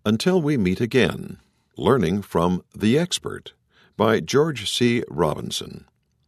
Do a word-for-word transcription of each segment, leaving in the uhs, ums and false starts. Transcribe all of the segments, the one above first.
Until we meet again, Learning from the Expert by George C. Robinson.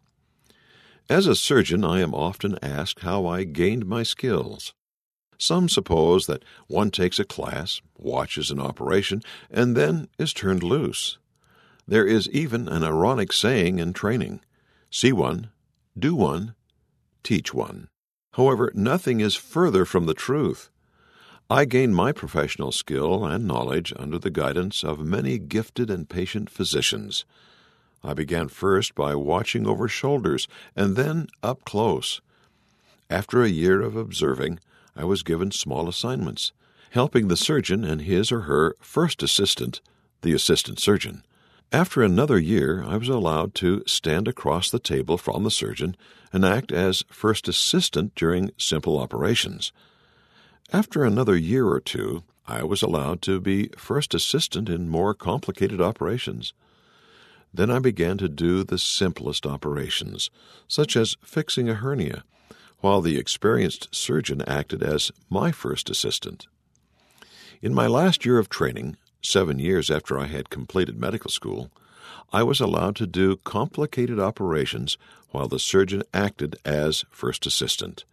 As a surgeon, I am often asked how I gained my skills. Some suppose that one takes a class, watches an operation, and then is turned loose. There is even an ironic saying in training: see one, do one, teach one. However, nothing is further from the truth. I gained my professional skill and knowledge under the guidance of many gifted and patient physicians. I began first by watching over shoulders and then up close. After a year of observing, I was given small assignments, helping the surgeon and his or her first assistant, the assistant surgeon. After another year, I was allowed to stand across the table from the surgeon and act as first assistant during simple operations. After another year or two, I was allowed to be first assistant in more complicated operations. Then I began to do the simplest operations, such as fixing a hernia, while the experienced surgeon acted as my first assistant. In my last year of training, seven years after I had completed medical school, I was allowed to do complicated operations while the surgeon acted as first assistant.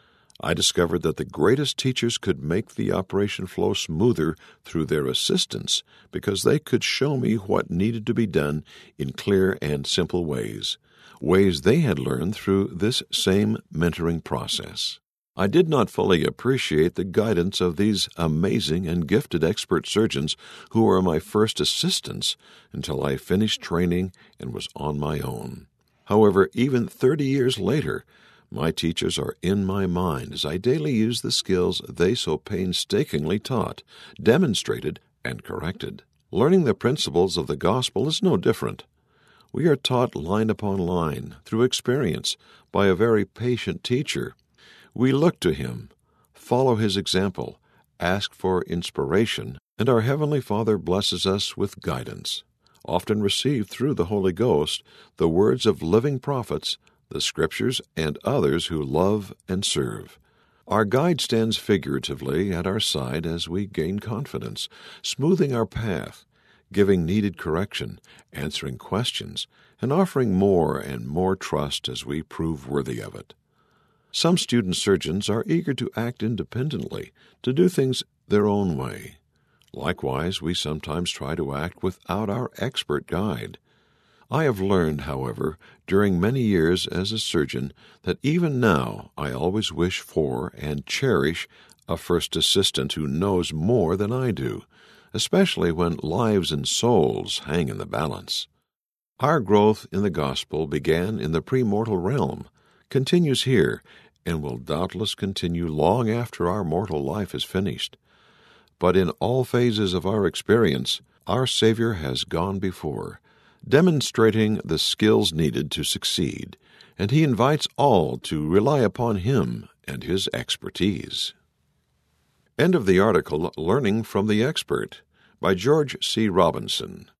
I discovered that the greatest teachers could make the operation flow smoother through their assistants because they could show me what needed to be done in clear and simple ways, ways they had learned through this same mentoring process. I did not fully appreciate the guidance of these amazing and gifted expert surgeons who were my first assistants until I finished training and was on my own. However, even thirty years later, my teachers are in my mind as I daily use the skills they so painstakingly taught, demonstrated, and corrected. Learning the principles of the gospel is no different. We are taught line upon line, through experience, by a very patient teacher. We look to him, follow his example, ask for inspiration, and our Heavenly Father blesses us with guidance, often received through the Holy Ghost, the words of living prophets, the Scriptures, and others who love and serve. Our guide stands figuratively at our side as we gain confidence, smoothing our path, giving needed correction, answering questions, and offering more and more trust as we prove worthy of it. Some student surgeons are eager to act independently, to do things their own way. Likewise, we sometimes try to act without our expert guide. I have learned, however, during many years as a surgeon, that even now I always wish for and cherish a first assistant who knows more than I do, especially when lives and souls hang in the balance. Our growth in the gospel began in the premortal realm, continues here, and will doubtless continue long after our mortal life is finished. But in all phases of our experience, our Savior has gone before, demonstrating the skills needed to succeed, and he invites all to rely upon him and his expertise. End of the article, Learning from the Expert, by George C. Robinson.